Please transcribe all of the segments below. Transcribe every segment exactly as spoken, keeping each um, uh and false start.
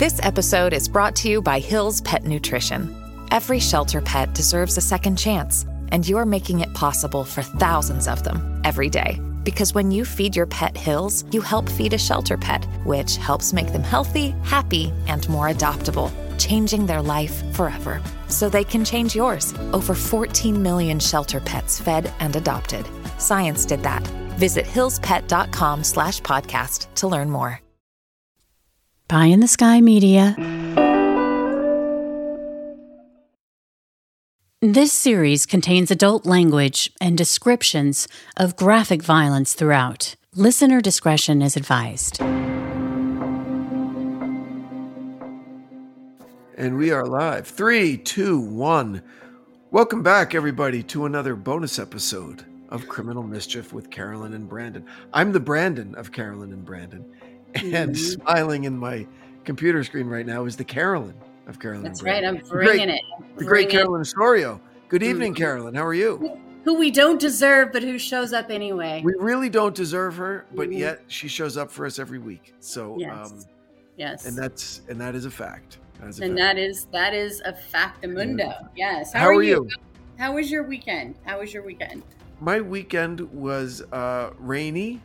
This episode is brought to you by Hill's Pet Nutrition. Every shelter pet deserves a second chance, and you're making it possible for thousands of them every day. Because when you feed your pet Hill's, you help feed a shelter pet, which helps make them healthy, happy, and more adoptable, changing their life forever. So they can change yours. Over fourteen million shelter pets fed and adopted. Science did that. Visit hillspet.com slash podcast to learn more. Pie in the Sky Media. This series contains adult language and descriptions of graphic violence throughout. Listener discretion is advised. And we are live. Three, two, one. Welcome back, everybody, to another bonus episode of Criminal Mischief with Carolyn and Brandon. I'm the Brandon of Carolyn and Brandon. And mm-hmm. smiling in my computer screen right now is the Carolyn of Carolyn. That's and Brandon. right. I'm bringing the great, it. I'm the great bringing Carolyn Osorio. Good evening, mm-hmm. Carolyn. How are you? Who we don't deserve, but who shows up anyway. We really don't deserve her, but mm-hmm. yet she shows up for us every week. So, yes, um, yes, and that's and that is a fact. That is a and fact. that is that is a factamundo. Mm-hmm. Yes. How, How are, are you? you? How was your weekend? How was your weekend? My weekend was uh, rainy.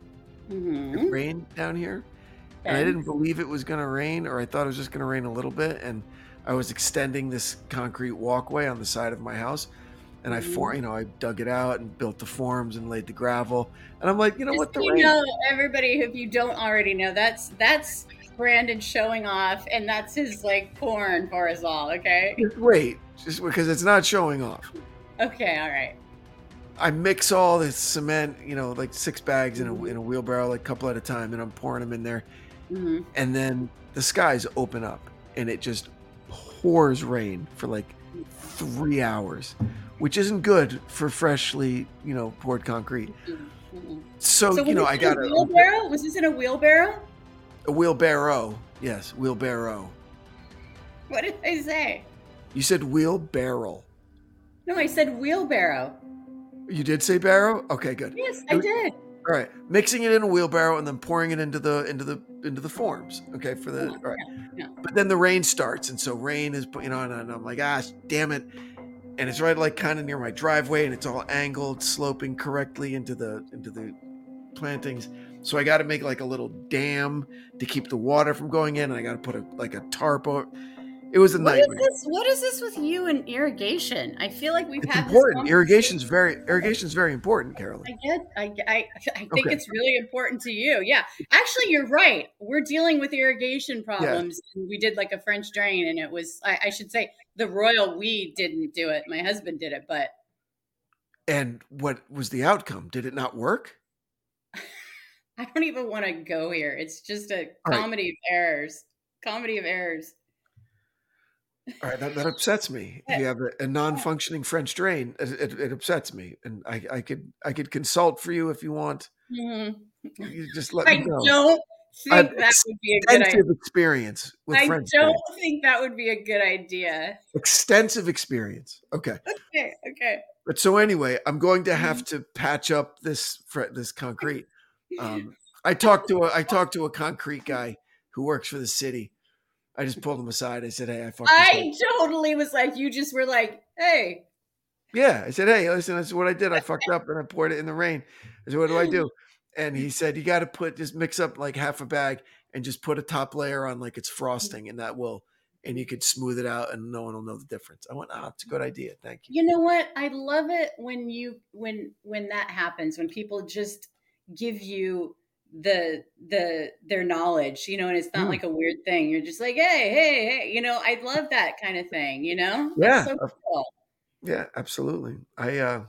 Mm-hmm. It rained down here. And I didn't believe it was going to rain, or I thought it was just going to rain a little bit. And I was extending this concrete walkway on the side of my house. And I, for, you know, I dug it out and built the forms and laid the gravel. And I'm like, you know just what? The you rain. know, everybody, if you don't already know, that's that's Brandon showing off, and that's his like porn for us all. Okay. Just wait, just because it's not showing off. Okay. All right. I mix all this cement, you know, like six bags in a in a wheelbarrow, like a couple at a time, and I'm pouring them in there. Mm-hmm. And then the skies open up and it just pours rain for like three hours, which isn't good for freshly, you know, poured concrete. Mm-hmm. So, so you know, I got a wheelbarrow. Was this in a wheelbarrow? A wheelbarrow. Yes, wheelbarrow. What did I say? You said wheelbarrow. No, I said wheelbarrow. You did say barrow? Okay, good. Yes, I did. All right, mixing it in a wheelbarrow and then pouring it into the into the into the forms. Okay, for the all right. Yeah, yeah. But then the rain starts, and so rain is, you know, and I'm like, gosh, damn it, and it's right like kind of near my driveway, and it's all angled, sloping correctly into the into the plantings. So I got to make like a little dam to keep the water from going in, and I got to put a like a tarp over. It was a what nightmare. Is this, what is this with you and irrigation? I feel like we've it's had important. This Irrigation's very irrigation's very important, Carolyn. I get. I I, I think Okay. it's really important to you. Yeah, actually, you're right. We're dealing with irrigation problems. Yeah. We did like a French drain, and it was. I, I should say the royal we didn't do it. My husband did it, but. And what was the outcome? Did it not work? I don't even want to go here. It's just a All comedy right. of errors. Comedy of errors. All right, that, that upsets me. If you have a, a non-functioning French drain, it, it, it upsets me, and I, I could I could consult for you if you want. Mm-hmm. You just let I me know. don't think I've that would be a good idea. Extensive experience with I French don't drains. think that would be a good idea. Extensive experience. Okay. Okay. Okay. But so anyway, I'm going to have to patch up this fr- this concrete. Um, I talked to a I talked to a concrete guy who works for the city. I just pulled him aside. I said, "Hey, I fucked this I up." totally was like, you just were like, hey. Yeah, I said, "Hey, listen, this is what I did. I fucked up and I poured it in the rain." I said, "What do I do?" And he said, "You got to put just mix up like half a bag and just put a top layer on like it's frosting, and that will, and you could smooth it out, and no one will know the difference." I went, "Ah, oh, it's a good idea. Thank you." You know what? I love it when you when when that happens, when people just give you the the their knowledge, you know, and it's not Mm. like a weird thing. You're just like, hey, hey, hey, you know, I love that kind of thing, you know? Yeah. That's so cool. Yeah, absolutely. I uh,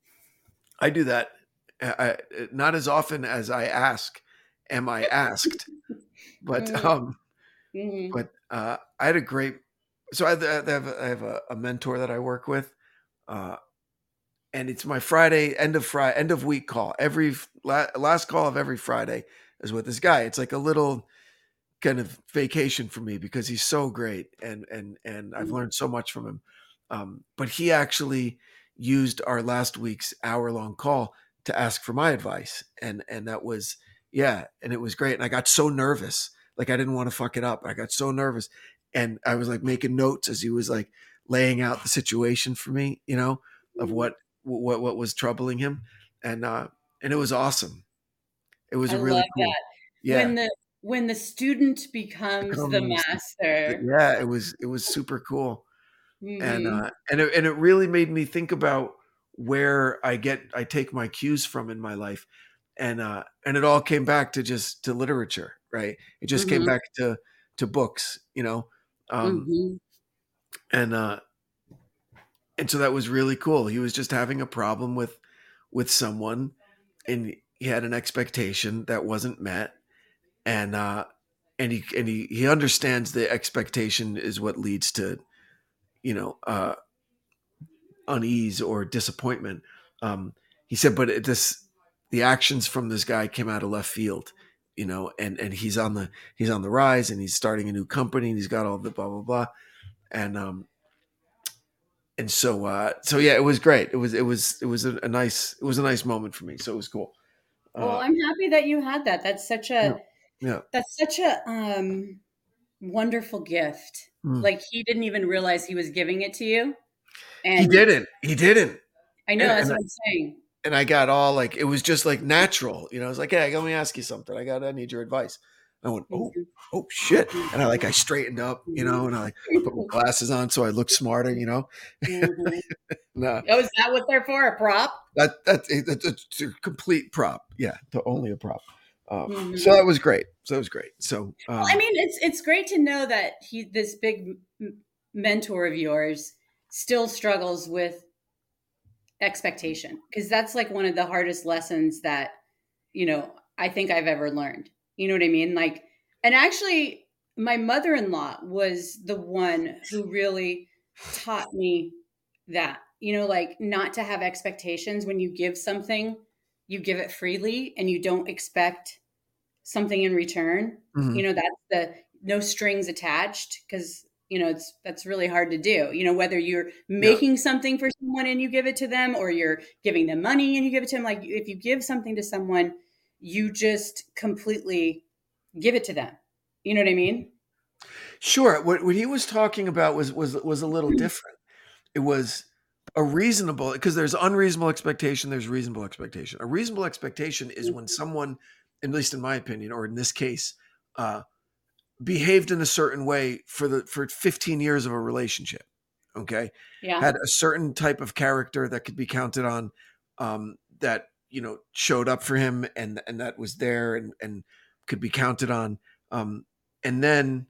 I do that. I, I, not as often as I ask, am I asked? But Mhm. um, Mhm. but uh, I had a great. So I have, I have, a, I have a, a mentor that I work with, uh, and it's my Friday end of Friday end of week call. Every la- last call of every Friday is with this guy. It's like a little kind of vacation for me because he's so great, and and and I've Mhm. learned so much from him. Um, but he actually used our last week's hour long call to ask for my advice, and and that was yeah, and it was great. And I got so nervous, Like I didn't want to fuck it up. I got so nervous, and I was like making notes as he was like laying out the situation for me, you know, of what what what was troubling him, and uh, and it was awesome. It was I really love cool. that. Yeah, When the when the student becomes the becomes master. yeah. It was it was super cool, and Hmm. uh, and it, and it really made me think about where I get I take my cues from in my life, and uh, and it all came back to just to literature, right? It just came Hmm. back to to books, you know, um, Hmm. and uh, and so that was really cool. He was just having a problem with with someone, and he had an expectation that wasn't met, and uh, and he and he he understands the expectation is what leads to you know uh, unease or disappointment. Um, he said, but it, this the actions from this guy came out of left field, you know, and and he's on the he's on the rise, and he's starting a new company, and he's got all the blah blah blah, and um and so uh so yeah, it was great. It was it was it was a, a nice it was a nice moment for me. So it was cool. Well, Uh, I'm happy that you had that. That's such yeah, a yeah. that's such a um wonderful gift. Mm. Like he didn't even realize he was giving it to you. He And didn't. He didn't. I know And, that's and what I'm saying. and I got all like, it was just like natural, you know. I was like, hey, let me ask you something. I got, I need your advice. I went, oh, Mhm, oh shit, and I like, I mhm, straightened up, you know, mhm. and I like, I put my glasses on so I look smarter, you know. Mhm. No, Oh, is that what they're for? A prop? that that that's it's a complete prop. Yeah, to only a prop. Um, so Mhm. that was great. So that was great. So Well, I um, mean, it's it's great to know that he this big m- mentor of yours still struggles with expectation because that's like one of the hardest lessons that you know I think I've ever learned. You know what I mean? Like, and actually, my mother-in-law was the one who really taught me that. You know, like not to have expectations when you give something, you give it freely, and you don't expect something in return. You mhm. know, that's the no strings attached because you know it's that's really hard to do. You know, whether you're Yeah, making something for someone and you give it to them, or you're giving them money and you give it to them. Like if you give something to someone, you just completely give it to them. You know what I mean? sure. What what he was talking about was was was a little different. It was a reasonable because there's unreasonable expectation, there's reasonable expectation. A reasonable expectation is when someone, at least in my opinion, or in this case, uh, behaved in a certain way for the for fifteen years of a relationship. Okay, Yeah. had a certain type of character that could be counted on, um, that you know showed up for him and and that was there and and could be counted on. Um, and then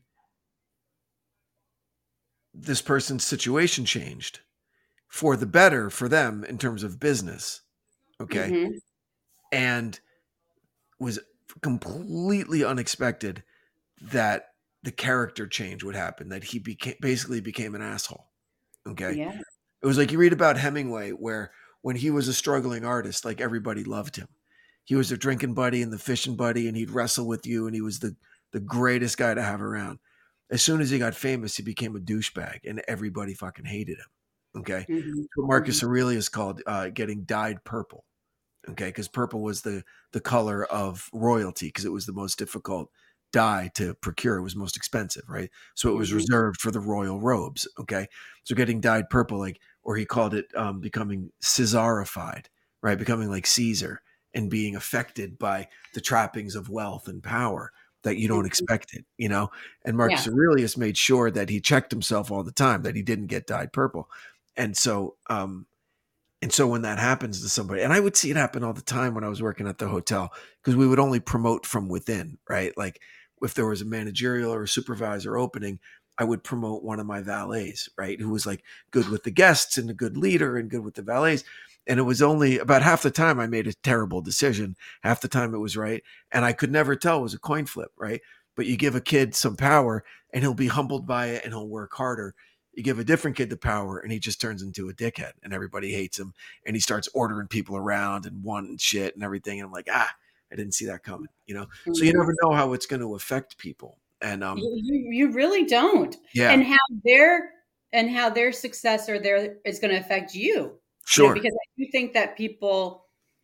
this person's situation changed for the better for them in terms of business. Okay. Hmm. And was completely unexpected that the character change would happen, that he became basically became an asshole. Okay. Yeah. It was like you read about Hemingway, where when he was a struggling artist, like everybody loved him. He was the drinking buddy and the fishing buddy, and he'd wrestle with you, and he was the, the greatest guy to have around. As soon as he got famous, he became a douchebag, and everybody fucking hated him. Okay. Hmm. What Hmm. Marcus Aurelius called uh, getting dyed purple. Okay, because purple was the the color of royalty because it was the most difficult dye to procure. It was most expensive, right? So it was Hmm. reserved for the royal robes. Okay, so getting dyed purple, like, or he called it um, becoming Caesarified, right? Becoming like Caesar and being affected by the trappings of wealth and power that you don't Hmm. expect it, you know. And Yeah. Marcus Aurelius made sure that he checked himself all the time that he didn't get dyed purple, and so um, and so when that happens to somebody, and I would see it happen all the time when I was working at the hotel, because we would only promote from within, right? Like if there was a managerial or a supervisor opening, I would promote one of my valets, right? Who was like good with the guests and a good leader and good with the valets. And it was only about half the time I made a terrible decision. Half the time it was right. And I could never tell it was a coin flip, right? But you give a kid some power and he'll be humbled by it and he'll work harder. You give a different kid the power and he just turns into a dickhead and everybody hates him and he starts ordering people around and wanting shit and everything. And I'm like, ah, I didn't see that coming, you know? So you Hmm. never know how it's going to affect people. And um, You, you you really don't, yeah, and how their and how their success or their is going to affect you. You know, sure. because I do think that people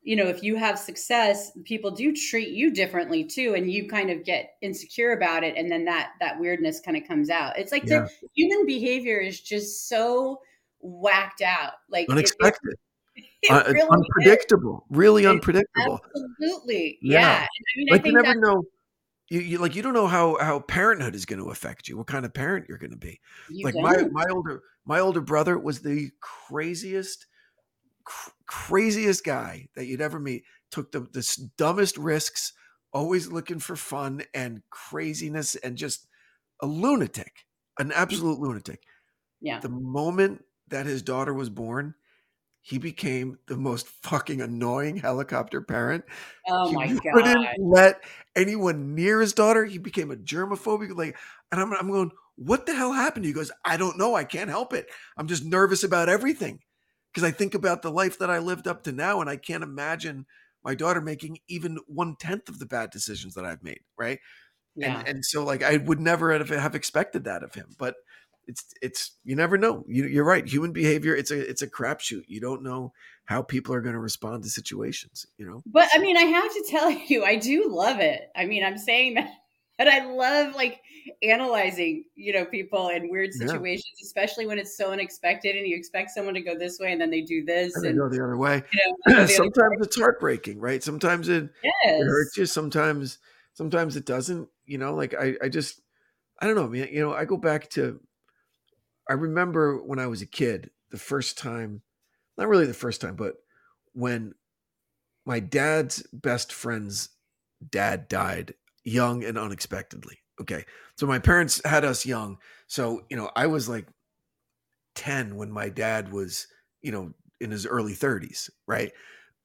you know, if you have success, people do treat you differently too, and you kind of get insecure about it, and then that that weirdness kind of comes out. It's like Yeah. the human behavior is just so whacked out. Like it it, Unexpected. it Uh, really is. unpredictable. Really It, unpredictable. absolutely. Yeah. Yeah. And I mean, I Like you think never that know. You, you like you don't know how how parenthood is going to affect you. What kind of parent you're going to be. you Like my don't. my older my older brother was the craziest cr- craziest guy that you'd ever meet. Took the the s- dumbest risks, always looking for fun and craziness, and just a lunatic, an absolute lunatic. Yeah. The moment that his daughter was born, he became the most fucking annoying helicopter parent. Oh He my wouldn't God. let anyone near his daughter. He became a germaphobic. Like, and I'm, I'm going, what the hell happened? He goes, I don't know. I can't help it. I'm just nervous about everything because I think about the life that I lived up to now, and I can't imagine my daughter making even one tenth of the bad decisions that I've made. Right. And Yeah. and so like I would never have, have expected that of him, but it's it's you never know. You, you're right. Human behavior, it's a it's a crapshoot. You don't know how people are going to respond to situations. You know. But I mean, I have to tell you, I do love it. I mean, I'm saying that, but I love like analyzing, you know, people in weird Yeah, situations, especially when it's so unexpected and you expect someone to go this way and then they do this and they and go the other way. you know they go the other Sometimes it's heartbreaking, right? Sometimes it way. it hurts Yes. you. Sometimes sometimes it doesn't. You know, like I I just I don't know, man. You know, I go back to I remember when I was a kid, the first time, not really the first time, but when my dad's best friend's dad died young and unexpectedly. Okay. So my parents had us young. So, you know, I was like ten when my dad was, you know, in his early thirties, right?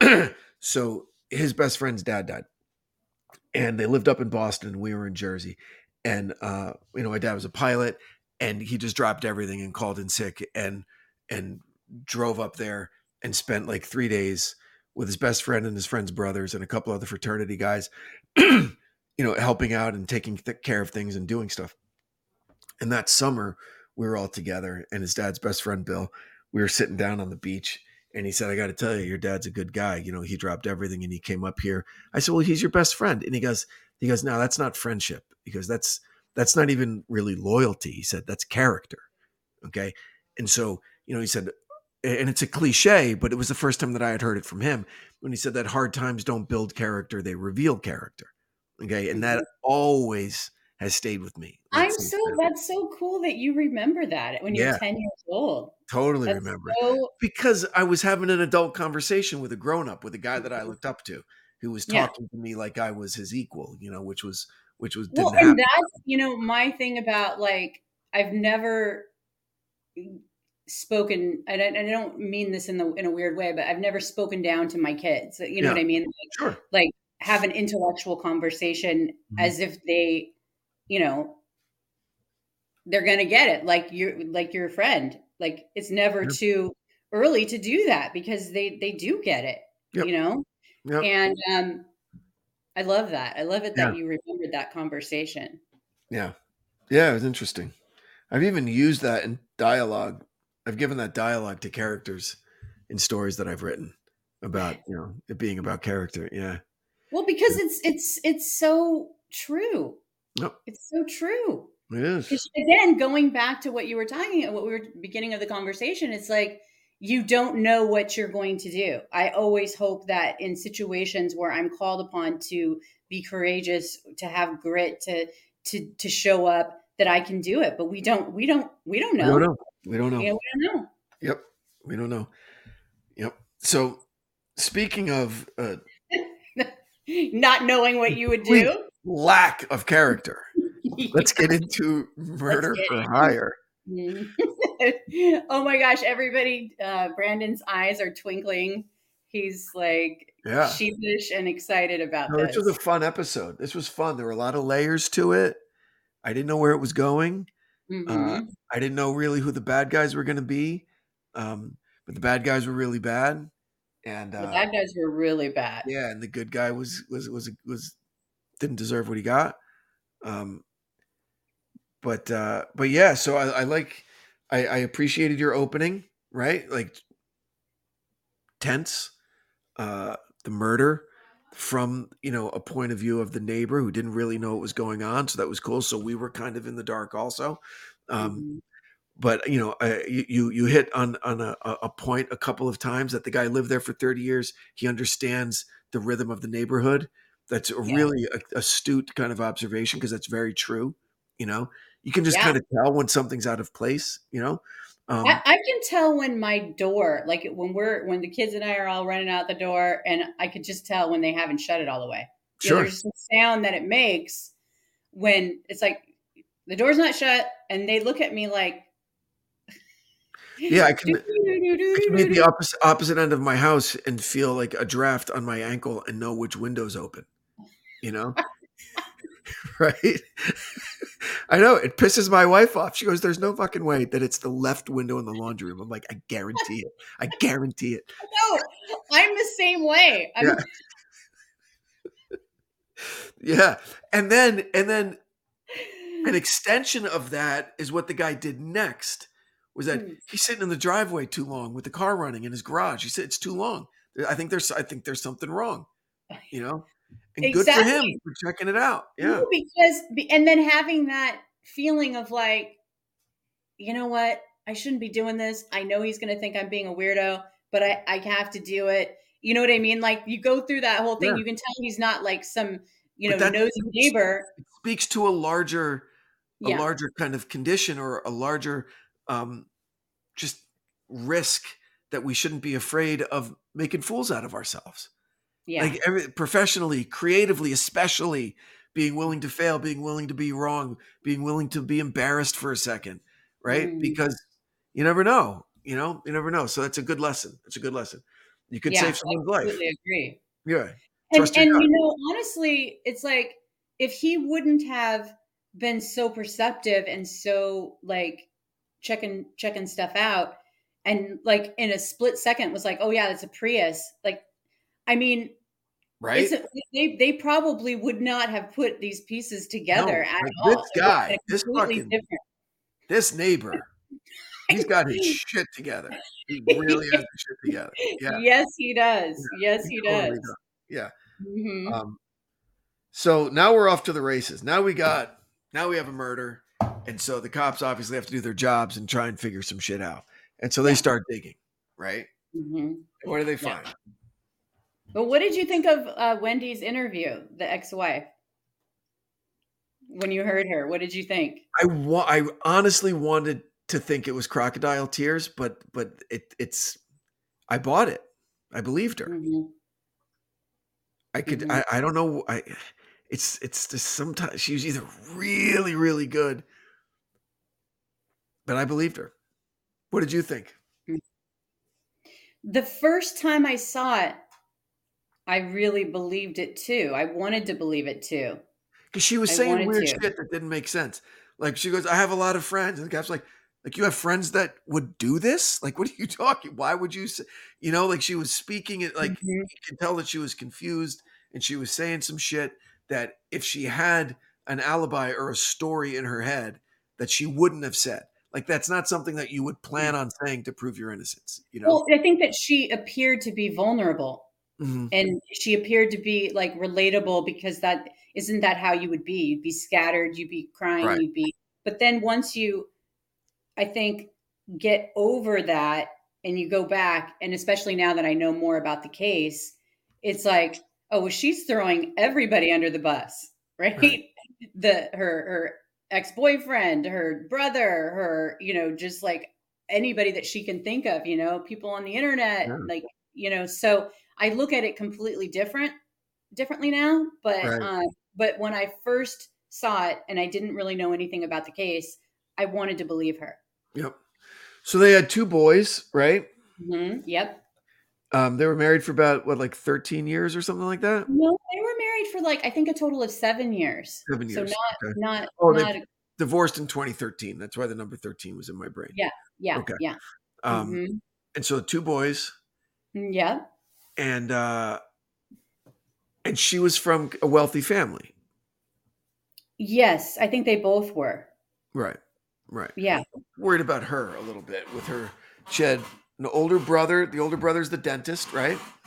So his best friend's dad died. And they lived up in Boston and we were in Jersey. And uh, you know, my dad was a pilot and he just dropped everything and called in sick and and drove up there and spent like three days with his best friend and his friend's brothers and a couple other fraternity guys, you know, helping out and taking th- care of things and doing stuff. And that summer, we were all together, and his dad's best friend, Bill, we were sitting down on the beach, and he said, I got to tell you, your dad's a good guy. You know, he dropped everything and he came up here. I said, well, he's your best friend. And he goes, he goes, no, that's not friendship. He goes, that's, that's not even really loyalty. He said, that's character. Okay. And so, you know, he said, and it's a cliche, but it was the first time that I had heard it from him when he said that hard times don't build character, they reveal character. Okay. And that Mhm. always has stayed with me. Like, I'm since so then. that's so cool that you remember that when you're Yeah, ten years old. totally That's remember it so because I was having an adult conversation with a grown up, with a guy that I looked up to, who was yeah. talking to me like I was his equal, you know, which was which was Well, didn't and happen. that's, you know, my thing about like I've never spoken, and I, and I don't mean this in the in a weird way, but I've never spoken down to my kids. You know Yeah, what I mean? Like, sure. like have an intellectual conversation Mhm. as if they, you know, they're gonna get it. Like you're like your friend. Like it's never Yep, too early to do that because they they do get it. yep, You know, yep. and um, I love that. I love it Yeah, that you remembered that conversation. yeah, yeah. It was interesting. I've even used that in dialogue. I've given that dialogue to characters in stories that I've written about, you know, it being about character. Yeah. Well, because it's it's it's so true. Yep. It's so true. It is. Because again, going back to what you were talking, what we were beginning of the conversation, it's like you don't know what you're going to do. I always hope that in situations where I'm called upon to be courageous, to have grit, to to to show up, that I can do it. But we don't, we don't, we don't We don't know. know. We don't know. You know, we don't Yep. We don't know. Yep. So speaking of uh, know. Not knowing what you would complete do. lack of character, let's get into Let's murder get for in. hire. Mm. Oh my gosh, everybody, uh, Brandon's eyes are twinkling. He's like Yeah. sheepish and excited about No, this was a this. fun episode. This was fun. There were a lot of layers to it. I didn't know where it was going. Uh, Hmm. I didn't know really who the bad guys were going to be. Um, but the bad guys were really bad. And The uh, bad guys were really bad. yeah, and the good guy was was was was didn't deserve what he got. Um, but uh, but yeah, so I, I like I, I appreciated your opening, right? Like tense. Uh, the murder from, you know, a point of view of the neighbor who didn't really know what was going on. So that was cool. So we were kind of in the dark also. Um, Mhm. but you know, uh, you you you hit on on a, a point a couple of times that the guy lived there for thirty years. He understands the rhythm of the neighborhood. That's a Yeah. really a, astute kind of observation because that's very true. You know, you can just Yeah. kind of tell when something's out of place. You know, I, um, I can tell when my door, like when we're when the kids and I are all running out the door, and I could just tell when they haven't shut it all the way. You know, sure, there's a sound that it makes when it's like the door's not shut, and they look at me like, yeah, I can. I can be at the "Doo-doo-doo-doo-doo-doo-doo." opposite opposite end of my house and feel like a draft on my ankle and know which window's open. You know, right? I know it pisses my wife off. She goes, "There's no fucking way that it's the left window in the laundry room." I'm like, "I guarantee it. I guarantee it." No, I'm the same way. Yeah, I'm yeah. And then and then an extension of that is what the guy did next. Was that Mm, he's sitting in the driveway too long with the car running in his garage. He said it's too long. I think there's I think there's something wrong. You know, and good for him exactly. for checking it out. Yeah, No, because be- and then having that feeling of like, you know what? I shouldn't be doing this. I know he's going to think I'm being a weirdo, but I, I have to do it. You know what I mean? Like you go through that whole thing. yeah. You can tell he's not like some, you But know, that nosy speaks, neighbor. it speaks to a larger a Yeah. larger kind of condition or a larger um, just risk that we shouldn't be afraid of making fools out of ourselves. Yeah. Like every, professionally, creatively, especially being willing to fail, being willing to be wrong, being willing to be embarrassed for a second, right? Mm, Because you never know, you know, you never know. So that's a good lesson. It's a good lesson. You could yeah. save I someone's life. completely agree. Yeah. And, Trust your and, gut. you know, honestly, it's like if he wouldn't have been so perceptive and so like checking, checking stuff out and like in a split second was like, oh yeah, that's a Prius. Like, I mean, it's Right? a, they they probably would not have put these pieces together No, at like this all. It would have guy, been this completely fucking different. this neighbor, he's got his shit together. He really has his shit together. Yeah, Yes, he does. yeah, Yes, he he totally does. does. Yeah. Hmm. Um, so now we're off to the races. Now we got now we have a murder, and so the cops obviously have to do their jobs and try and figure some shit out. And so they Yeah. start digging, right? Hmm. And what do they Yeah. find? But what did you think of uh, Wendy's interview, the ex-wife, when you heard her? What did you think? I wa- I honestly wanted to think it was crocodile tears, but but it it's I bought it. I believed her. Hmm. I could Hmm. I, I don't know I it's it's just sometimes she was either really really good, but I believed her. What did you think? The first time I saw it, I really believed it too. I wanted to believe it too. Because she was I saying wanted weird to. shit that didn't make sense. Like she goes, "I have a lot of friends," and the guy's like, "Like you have friends that would do this? Like what are you talking? Why would you say?" You know, like she was speaking it like Mhm. you can tell that she was confused and she was saying some shit that if she had an alibi or a story in her head that she wouldn't have said. Like that's not something that you would plan on saying to prove your innocence. You know? Well, I think that she appeared to be vulnerable Mhm. and she appeared to be like relatable because that isn't that how you would be? You'd be scattered, you'd be crying, Right. you'd be, but then once you, I think, get over that and you go back, and especially now that I know more about the case, it's like, oh, well, she's throwing everybody under the bus, right? Right. The her her ex-boyfriend, her brother, her, you know, just like anybody that she can think of, you know, people on the internet, Yeah. like, you know, so I look at it completely different differently now, but Right. um but when I first saw it and I didn't really know anything about the case, I wanted to believe her. Yep. So they had two boys, right? Mhm. Yep. Um, they were married for about what, like thirteen years or something like that? No, they were married for like I think a total of seven years. seven So years. not Okay. not Oh, they not divorced in twenty thirteen. That's why the number thirteen was in my brain. yeah, yeah, Okay. yeah. Um, Mhm. and so two boys Yep. and uh and she was from a wealthy family. Yes, I think they both were. Right. Right. Yeah. Worried about her a little bit with her. She had an older brother. The older brother's the dentist, right?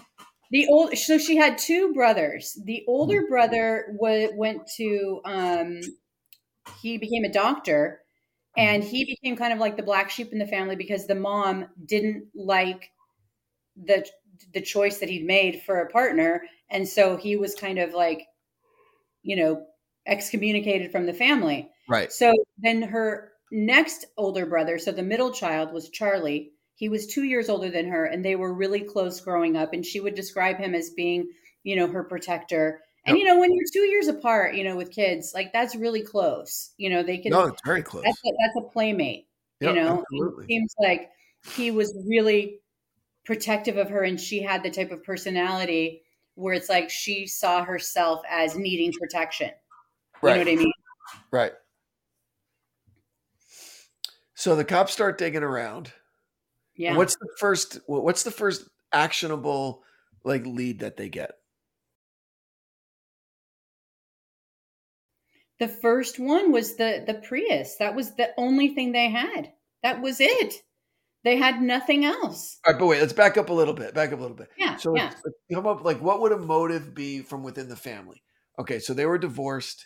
The old so she had two brothers. The older brother wa- went to um he became a doctor, and he became kind of like the black sheep in the family because the mom didn't like the the choice that he'd made for a partner, and so he was kind of like, you know, excommunicated from the family. Right. So then her next older brother, so the middle child was Charlie. He was two years older than her, and they were really close growing up. And she would describe him as being, you know, her protector. And, Yep. you know, when you're two years apart, you know, with kids, like that's really close. You know, they can, No, it's very close. that's a, that's a playmate, you Yep, know, absolutely. it seems like he was really protective of her, and she had the type of personality where it's like she saw herself as needing protection. You Right. know what I mean? Right. So the cops start digging around. Yeah. And what's the first what's the first actionable like lead that they get? The first one was the the Prius. That was the only thing they had. That was it. They had nothing else. All right, but wait, let's back up a little bit. Back up a little bit. Yeah, So yeah. let's, let's come up like what would a motive be from within the family? Okay, so they were divorced.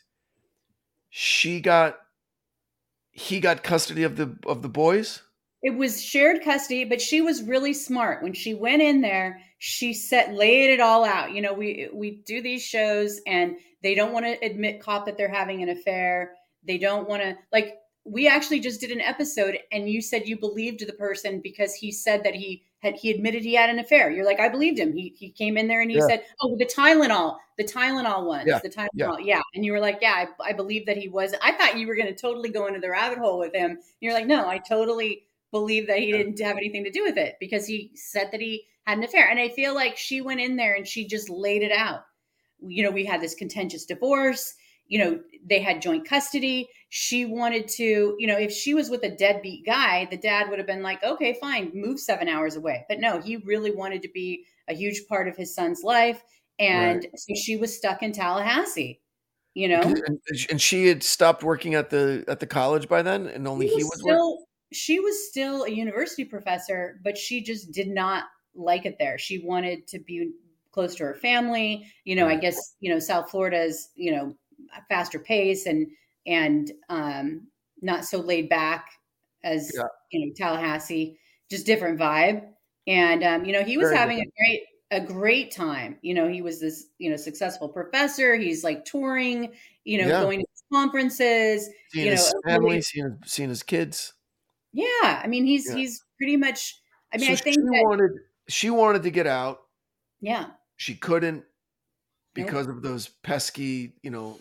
She got he got custody of the of the boys. It was shared custody, but she was really smart. When she went in there, she set laid it all out. You know, we we do these shows and they don't want to admit cop that they're having an affair. They don't want to like we actually just did an episode and you said you believed the person because he said that he had he admitted he had an affair. You're like, I believed him. He he came in there and he Yeah. said, "Oh, the Tylenol, the Tylenol ones, Yeah, the Tylenol." yeah. Yeah. And you were like, "Yeah, I, I believe that he was." I thought you were going to totally go into the rabbit hole with him. And you're like, "No, I totally believe that he didn't have anything to do with it because he said that he had an affair." And I feel like she went in there and she just laid it out. You know, we had this contentious divorce. You know, they had joint custody. She wanted to, you know, if she was with a deadbeat guy, the dad would have been like, okay, fine, move seven hours away. But no, he really wanted to be a huge part of his son's life. And Right. so she was stuck in Tallahassee, you know? And, and she had stopped working at the at the college by then, and only She he was was working. still she was still a university professor, but she just did not like it there. She wanted to be close to her family. You know, I Right. guess, you know, South Florida is, you know, a faster pace and and um not so laid back as, Yeah. you know, Tallahassee, just different vibe. And um, you know, he was Very having different. a great a great time. You know, he was this, you know, successful professor. He's like touring, you know, Yeah. going to conferences, Seeing you know, his a family, really seeing seeing his kids. yeah, I mean, he's Yeah. he's pretty much. I mean, So I she think that wanted she wanted to get out. yeah, She couldn't nope, because of those pesky, you know,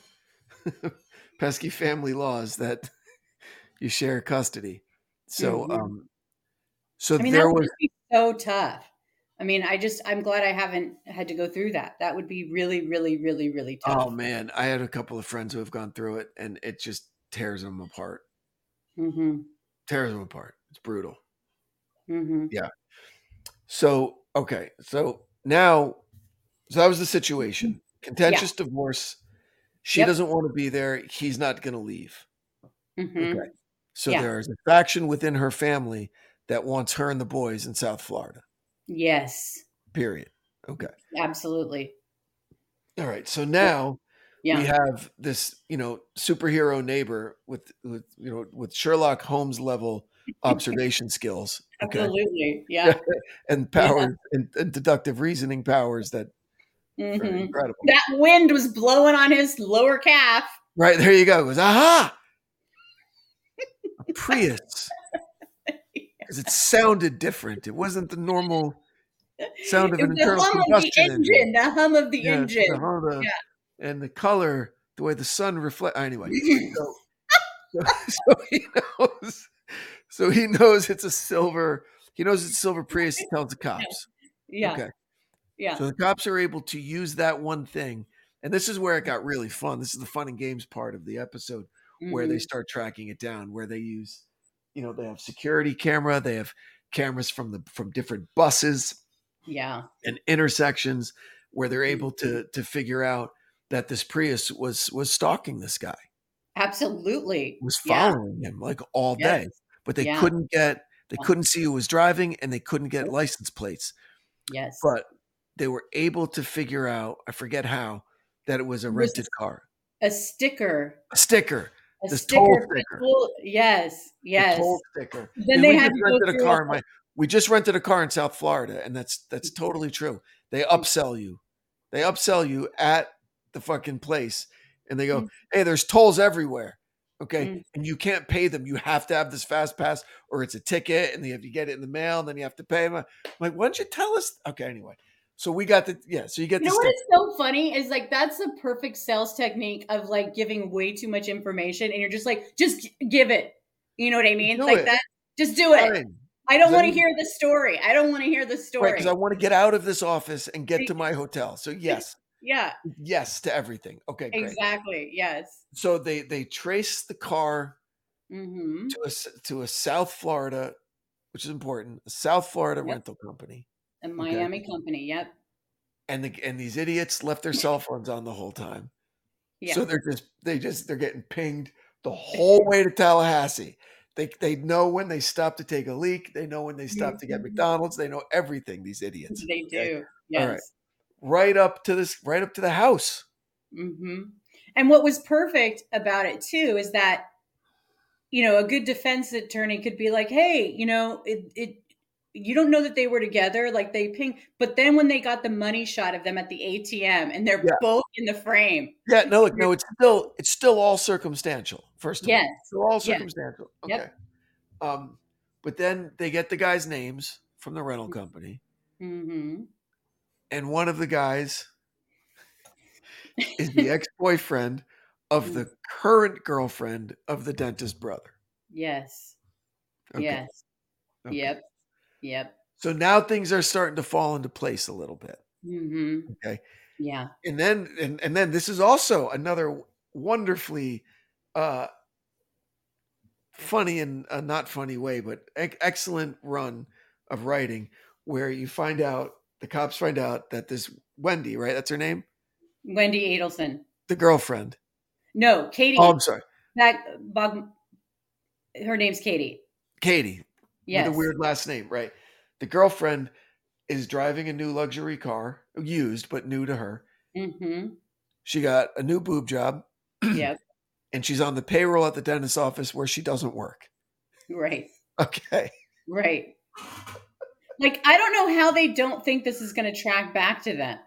pesky family laws that you share custody. So, mhm. um, so I mean, that there would was, just be so tough. I mean, I just I'm glad I haven't had to go through that. That would be really, really, really, really oh tough. man, I had a couple of friends who have gone through it, and it just tears them apart. Mm-hmm. Tears them apart. It's brutal. Mm-hmm. Yeah. So, okay. So now, so that was the situation. Yeah. Contentious divorce. She Yep. doesn't want to be there. He's not going to leave. Mm-hmm. Okay. So Yeah. there's a faction within her family that wants her and the boys in South Florida. Yes. Period. Okay. Absolutely. All right. So now Yeah. we have this, you know, superhero neighbor with, with you know, with Sherlock Holmes level observation skills. Okay. Absolutely. Yeah. And powers and, and deductive reasoning powers that Mm-hmm. very incredible. That wind was blowing on his lower calf. Right. There you go. It goes, aha. A Prius. Because it sounded different. It wasn't the normal sound of It an was the internal hum of the combustion engine. engine. The hum of the Yeah, engine. the hum of- Yeah. and the color, the way the sun reflects. Anyway, so, so, so he knows. So he knows it's a silver. He knows it's silver Prius. He tells the cops. Yeah. Okay. Yeah. So the cops are able to use that one thing, and this is where it got really fun. This is the fun and games part of the episode, where they Mhm. start tracking it down. Where they use, you know, they have security camera. They have cameras from the from different buses. Yeah. And intersections where they're able Mm-hmm. to to figure out that this Prius was was stalking this guy, Absolutely. was Yeah. following him like all Yes. day, but they Yeah. couldn't get they Yeah. couldn't see who was driving, and they couldn't get Nope. license plates. Yes. But they were able to figure out, I forget how, that it was a It was rented car. a sticker. A sticker. A The sticker. toll the sticker. toll- yes, The yes. toll sticker. Then 'Cause they we had just to go rented a through car a in my we just rented a car in South Florida, and that's that's Mm-hmm. totally true. They upsell you. They upsell you at the fucking place, and they go, Mhm. "Hey, there's tolls everywhere." Okay, Mm. and you can't pay them. You have to have this fast pass, or it's a ticket, and you have to get it in the mail, and then you have to pay them. I'm like, why don't you tell us? Okay, anyway, so we got the yeah. So you get You the know what sticker. is so funny is like that's a perfect sales technique of like giving way too much information, and you're just like, just g- give it. You know what I mean? Do Like it. that. Just do it. Fine. I don't 'Cause I want to need- hear the story. I don't want to hear the Right, because story. I want to get out of this office and get Right. to my hotel. So yes, Yeah, yes to everything. Okay, great. exactly. Yes. So they they trace the car Mm-hmm. to a s- to a South Florida, which is important, a South Florida Yep. rental company, A Miami company. Yep. and the and these idiots left their cell phones on the whole time. Yeah. So they're just they just they're getting pinged the whole way to Tallahassee. They they know when they stop to take a leak. They know when they stop to get Mhm. McDonald's. They know everything. These idiots. They okay? do. All Yes. right. Right up to this. Right up to the house. Mm-hmm. And what was perfect about it too is that, you know, a good defense attorney could be like, hey, you know, it, it you don't know that they were together, like they ping, but then when they got the money shot of them at the A T M and they're Yeah. both in the frame. Yeah. No. Look. No. It's still it's still all circumstantial. First of all, Yes. it's still all Yes. circumstantial. Okay. Yep. Um. But then they get the guys' names from the rental company, Mm-hmm. and one of the guys is the ex-boyfriend of the current girlfriend of the dentist brother. Yes. Okay. Yes. Okay. Yep. Yep. So now things are starting to fall into place a little bit. Mm-hmm. Okay. Yeah. And then and, and then this is also another wonderfully uh funny and uh, not funny way, but ec- excellent run of writing where you find out the cops find out that this Wendy, right? That's her name? Wendy Adelson. The girlfriend. No, Katie. Oh, I'm sorry. That Bog, her name's Katie. Katie. Yes. With a weird last name, right? The girlfriend is driving a new luxury car, used but new to her. Mm-hmm. She got a new boob job. Yep. And she's on the payroll at the dentist's office where she doesn't work. Right. Okay. Right. Like, I don't know how they don't think this is going to track back to them.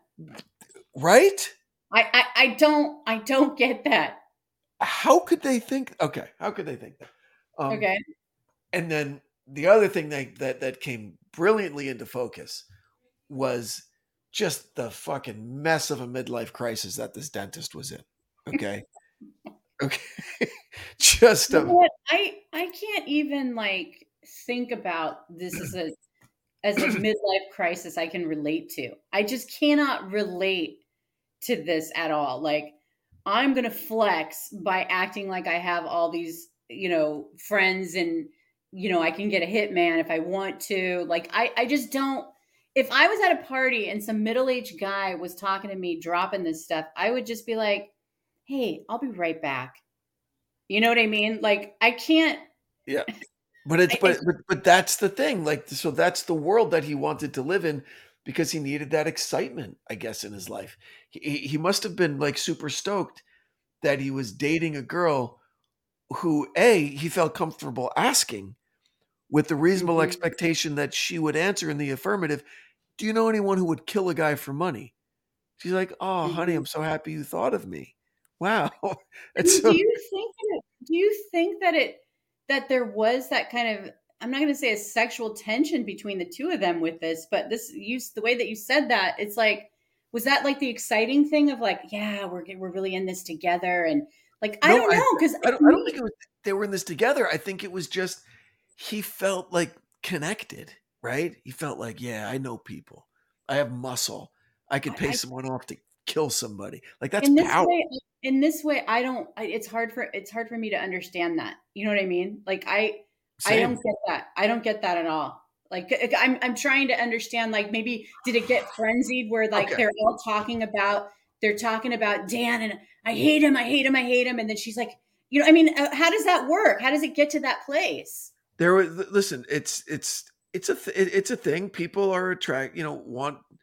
Right? I, I, I don't, I don't get that. How could they think? Okay. How could they think that? Um, Okay. And then the other thing that, that, that came brilliantly into focus was just the fucking mess of a midlife crisis that this dentist was in. Okay. Okay. Just You a, know what? I, I can't even like think about this as a, as a midlife crisis I can relate to. I just cannot relate to this at all. Like, I'm going to flex by acting like I have all these, you know, friends and, you know, I can get a hitman if I want to. Like, I, I just don't. If I was at a party and some middle-aged guy was talking to me, dropping this stuff, I would just be like, hey, I'll be right back. You know what I mean? Like, I can't. yeah. But it's, I- but, but, but that's the thing. Like, so that's the world that he wanted to live in because he needed that excitement, I guess, in his life. He, he he must have been like super stoked that he was dating a girl who, A, he felt comfortable asking with the reasonable Mhm. expectation that she would answer in the affirmative. Do you know anyone who would kill a guy for money? She's like, oh, honey, Mhm. I'm so happy you thought of me. Wow. I It's mean, so, do you think that it, do you think that it that there was that kind of, I'm not going to say a sexual tension between the two of them with this, but this use the way that you said that, it's like, was that like the exciting thing of like, yeah, we're we're really in this together, and like I no, don't know because I don't, I don't think it was, they were in this together. I think it was just, he felt like connected, right? He felt like, yeah, I know people. I have muscle. I could pay I- someone off to kill somebody. Like that's in this power. way in this way I don't I, it's hard for it's hard for me to understand that, you know what I mean? Like I I Same. don't get that. I don't get that at all. Like I'm I'm trying to understand, like maybe did it get frenzied where like Okay. they're all talking about they're talking about Dan and I hate him, I hate him, I hate him, and then she's like, you know, I mean, uh, how does that work? How does it get to that place? There was, listen, it's it's it's a th- it- it's a thing. People are attract, you know, want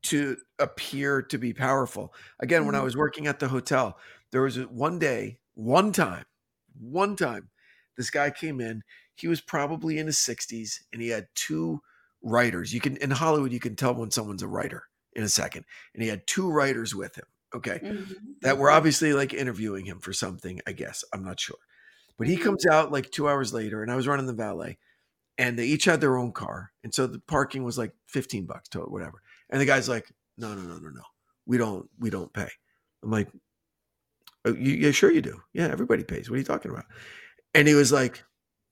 to appear to be powerful. Again, mm-hmm. when I was working at the hotel, there was one day, one time, one time, this guy came in. He was probably in his sixties, and he had two writers. You can in Hollywood, you can tell when someone's a writer in a second. And he had two writers with him. Okay, mm-hmm. that were obviously like interviewing him for something. I guess I'm not sure, but he comes out like two hours later, and I was running the valet, and they each had their own car, and so the parking was like fifteen bucks to whatever. And the guy's like, "No, no, no, no, no, we don't, we don't pay." I'm like, oh, you, "Yeah, sure you do. Yeah, everybody pays. What are you talking about?" And he was like,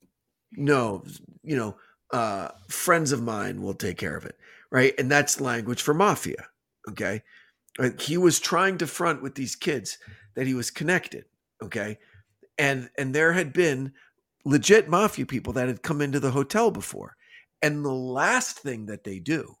"No, you know, uh, friends of mine will take care of it, right?" And that's language for mafia. Okay, like he was trying to front with these kids that he was connected. Okay, and and there had been legit mafia people that had come into the hotel before, and the last thing that they do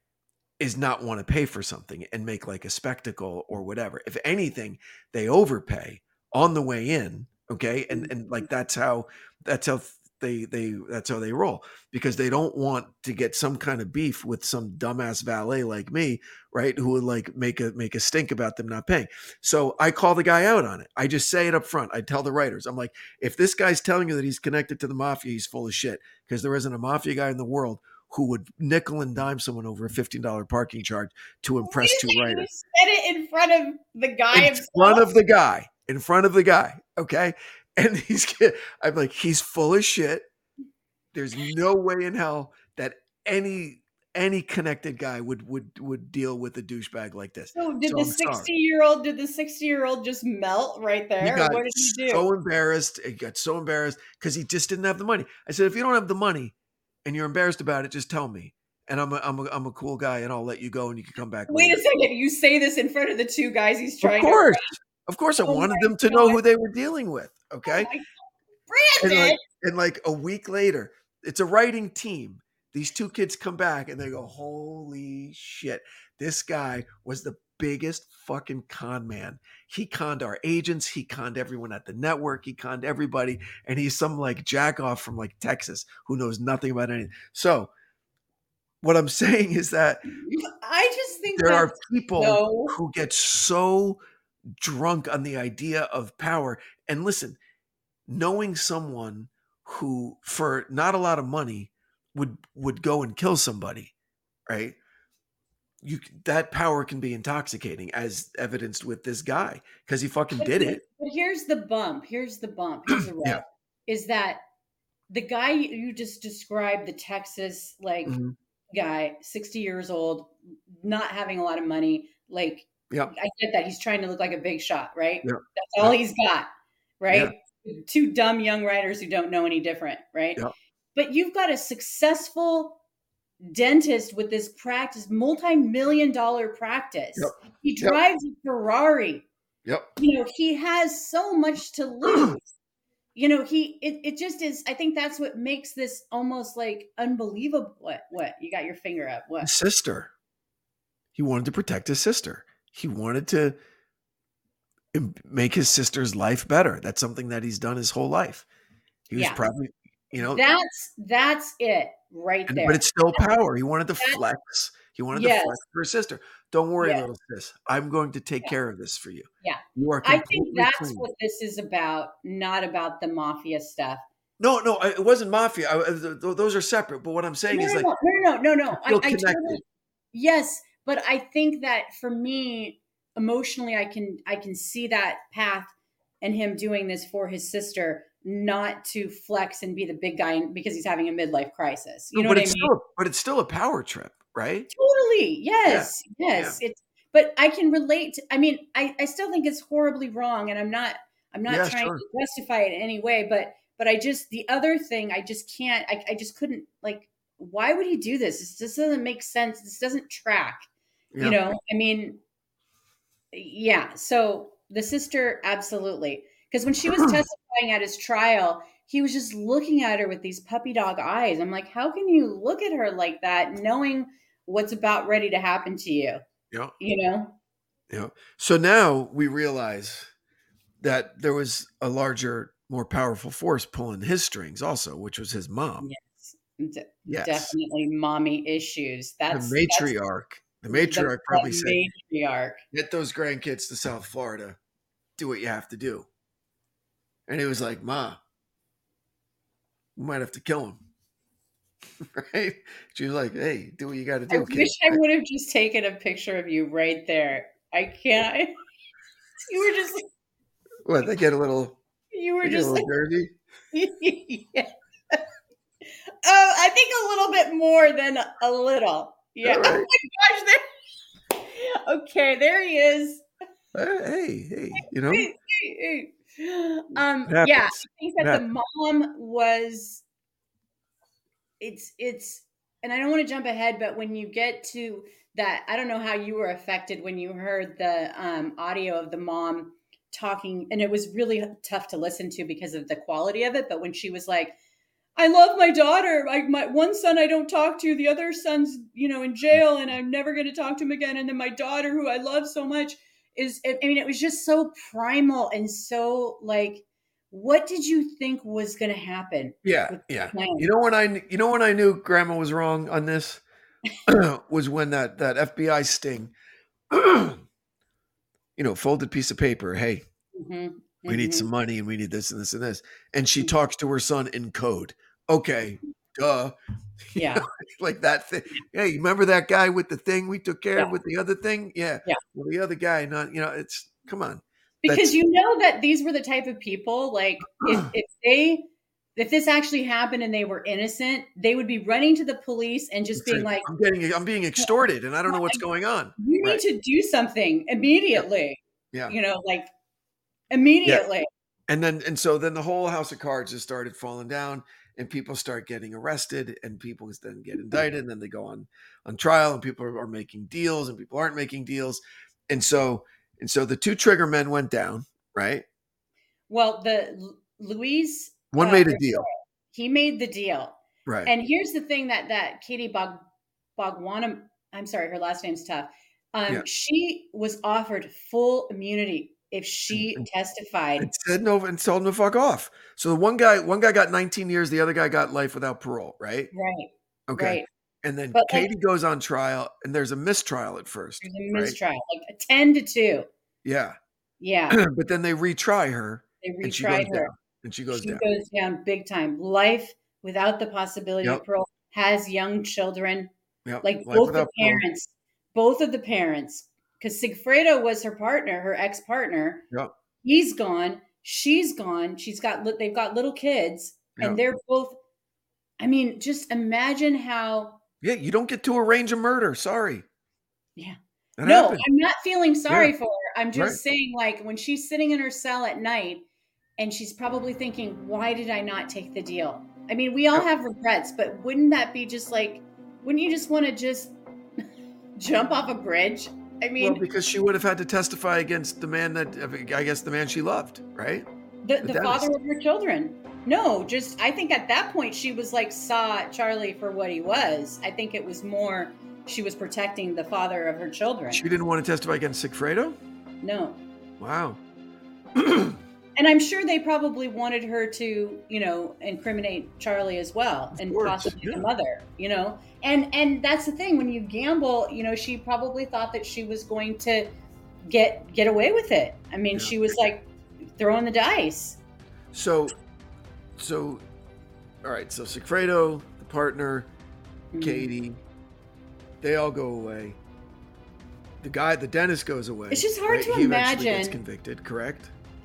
is not want to pay for something and make like a spectacle or whatever. If anything, they overpay on the way in. Okay. And, and like, that's how, that's how they, they, that's how they roll, because they don't want to get some kind of beef with some dumbass valet like me, right? Who would like make a, make a stink about them not paying. So I call the guy out on it. I just say it up front. I tell the writers, I'm like, if this guy's telling you that he's connected to the mafia, he's full of shit, because there isn't a mafia guy in the world who would nickel and dime someone over a fifteen dollars parking charge to impress two writers. You said it in front of the guy in himself. front of the guy, in front of the guy. Okay. And he's, I'm like, he's full of shit. There's no way in hell that any, any connected guy would, would, would deal with a douchebag like this. So did so the sixty year old, did the sixty year old just melt right there? He got what did he do? so embarrassed. He got so embarrassed because he just didn't have the money. I said, if you don't have the money and you're embarrassed about it, just tell me. And I'm a, I'm a, I'm a cool guy, and I'll let you go, and you can come back. Wait later. a second. You say this in front of the two guys he's trying to Of course. To of course. I oh wanted them to God. know who they were dealing with. Okay. Oh Brandon. And like, and like a week later, it's a writing team. These two kids come back and they go, holy shit. This guy was the biggest fucking con man. He conned our agents. He conned everyone at the network. He conned everybody. And he's some like jack off from like Texas who knows nothing about anything. So what I'm saying is that I just think there are people so... who get so drunk on the idea of power. And listen, knowing someone who for not a lot of money would, would go and kill somebody, right? You that power can be intoxicating, as evidenced with this guy, because he fucking but did here, it. But here's the bump. Here's the bump. Here's the rub. Yeah. Is that the guy you just described, the Texas like mm-hmm. guy, sixty years old, not having a lot of money. Like, yeah. I get that he's trying to look like a big shot, right? Yeah. That's all yeah. he's got, right? Yeah. Two dumb young writers who don't know any different, right? Yeah. But you've got a successful dentist with this practice, multi-million dollar practice. Yep. He drives yep. a Ferrari. Yep. You know, he has so much to lose. You know, he it, it just is. I think that's what makes this almost like unbelievable. What? What? You got your finger up. What? His sister. He wanted to protect his sister. He wanted to make his sister's life better. That's something that he's done his whole life. He was yeah. probably, you know, that's that's it right and, there. But it's still power. He wanted to that's, flex. He wanted yes. to flex for his sister. Don't worry, yes. little sis. I'm going to take yeah. care of this for you. Yeah, you are. I think that's clean. what this is about, not about the mafia stuff. No, no, it wasn't mafia. I, those are separate. But what I'm saying no, is no, like, no, no, no, no. I, I totally, yes, but I think that for me, emotionally, I can I can see that path and him doing this for his sister, not to flex and be the big guy because he's having a midlife crisis. You know but what it's I mean? Still, but it's still a power trip, right? Totally. Yes. Yeah. Yes. Yeah. It's. But I can relate to, I mean, I, I still think it's horribly wrong, and I'm not I'm not yeah, trying sure. to justify it in any way, but but I just the other thing I just can't I, I just couldn't like why would he do this? This just doesn't make sense. This doesn't track. Yeah. You know, I mean, yeah. So the sister, absolutely. Because when she was testifying at his trial, he was just looking at her with these puppy dog eyes. I'm like, how can you look at her like that, knowing what's about ready to happen to you? Yeah. You know? Yeah. So now we realize that there was a larger, more powerful force pulling his strings also, which was his mom. Yes. De- yes. Definitely mommy issues. That's the matriarch. The matriarch probably the said, matriarch. "Get those grandkids to South Florida. Do what you have to do." And he was like, "Ma, we might have to kill him." Right? She was like, "Hey, do what you got to do, I kid." wish I would have just taken a picture of you right there. I can't. You were just. What? They get a little. You were They get a just. little dirty. Yeah. Oh, I think a little bit more than a little. Yeah. All right. Oh my gosh. There. Okay, there he is. Hey, hey, you know. Hey, hey, hey. Um. It Yeah, I happens. think It that the happens. mom was. It's it's, and I don't want to jump ahead, but when you get to that, I don't know how you were affected when you heard the um, audio of the mom talking, and it was really tough to listen to because of the quality of it. But when she was like, "I love my daughter. I, my one son I don't talk to. The other son's, you know, in jail, and I'm never going to talk to him again. And then my daughter, who I love so much, is." I mean, it was just so primal and so like, what did you think was going to happen? Yeah, with yeah. the plan? You know when I, you know when I knew Grandma was wrong on this was when that that F B I sting, you know, folded piece of paper. Hey, Mm-hmm. we need Mm-hmm. some money and we need this and this and this, and she Mhm. talks to her son in code. Okay, duh. You Yeah. know, like that thing. Hey, you remember that guy with the thing we took care Yeah. of with the other thing? Yeah. Yeah. Well, the other guy, not you know. It's come on. Because That's you know that these were the type of people, like if if they if this actually happened and they were innocent, they would be running to the police and just being like, I'm getting, I'm being extorted, and I don't know what's going on. "You need Right. to do something immediately." Yeah. You know, like Yeah. immediately. And then, and so then the whole house of cards just started falling down, and people start getting arrested, and people then get indicted, and then they go on on trial, and people are, are making deals, and people aren't making deals, and so and so the two trigger men went down, right? Well, the L- Luis One uh, made a deal, he made the deal. right? And here's the thing that that Katie Bog Bogwanam, I'm sorry, her last name's tough. Um, Yeah. she was offered full immunity if she And testified. said no, and told him to fuck off. So the one guy, one guy got nineteen years, the other guy got life without parole, right? Right. Okay. Right. And then But like, Katie goes on trial, and there's a mistrial at first, there's a right? mistrial, like a ten to two. Yeah. Yeah. But then they retry her, They and she goes retried her. down, and she goes She down. goes down big time. Life without the possibility Yep. of parole, has young children. Yep. Like Life both the without parole. parents, both of the parents, because Sigfredo was her partner, her ex-partner. Yep. He's gone. She's gone. She's got, li- they've got little kids, and Yep. they're both, I mean, just imagine how, Yeah, you don't get to arrange a murder. Sorry. yeah. That No, happened. I'm not feeling sorry Yeah. for her. I'm just Right. saying, like, when she's sitting in her cell at night and she's probably thinking, why did I not take the deal? I mean, we all Yep. have regrets, but wouldn't that be just like, wouldn't you just want to just jump off a bridge? I mean, Well, because she would have had to testify against the man that, I guess, the man she loved, right? the, the the dentist. father of her children. No, just, I think at that point she was like, saw Charlie for what he was. I think it was more, she was protecting the father of her children. She didn't want to testify against Sigfredo? No. Wow. And I'm sure they probably wanted her to, you know, incriminate Charlie as well, and course, possibly yeah. the mother, you know. And and that's the thing, when you gamble, you know, she probably thought that she was going to get get away with it. I mean, Yeah. she was like throwing the dice. So, so, all right. So Sigfredo, the partner, Mhm. Katie, they all go away. The guy, the dentist, goes away. It's just hard to He eventually gets imagine. convicted, correct?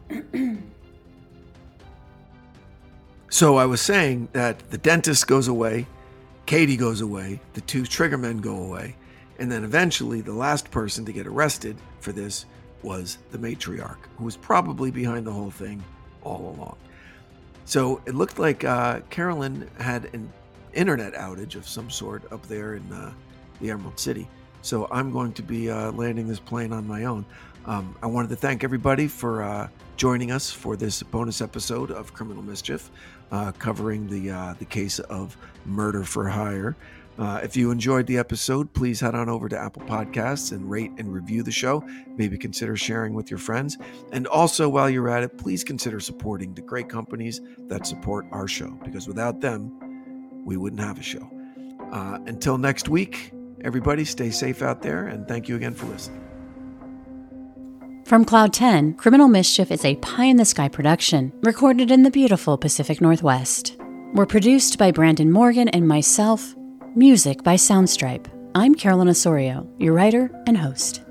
So I was saying that the dentist goes away, Katie goes away, the two triggermen go away, and then eventually the last person to get arrested for this was the matriarch, who was probably behind the whole thing all along. So it looked like uh, Carolyn had an internet outage of some sort up there in uh, the Emerald City. So I'm going to be uh, landing this plane on my own. Um, I wanted to thank everybody for uh, joining us for this bonus episode of Criminal Mischief, uh, covering the uh, the case of murder for hire. Uh, if you enjoyed the episode, please head on over to Apple Podcasts and rate and review the show. Maybe consider sharing with your friends. And also, while you're at it, please consider supporting the great companies that support our show, because without them, we wouldn't have a show. Uh, until next week, Everybody stay safe out there, and thank you again for listening. From Cloud ten, Criminal Mischief is a pie-in-the-sky production recorded in the beautiful Pacific Northwest. We're produced by Brandon Morgan and myself. Music by Soundstripe. I'm Carolyn Osorio, your writer and host.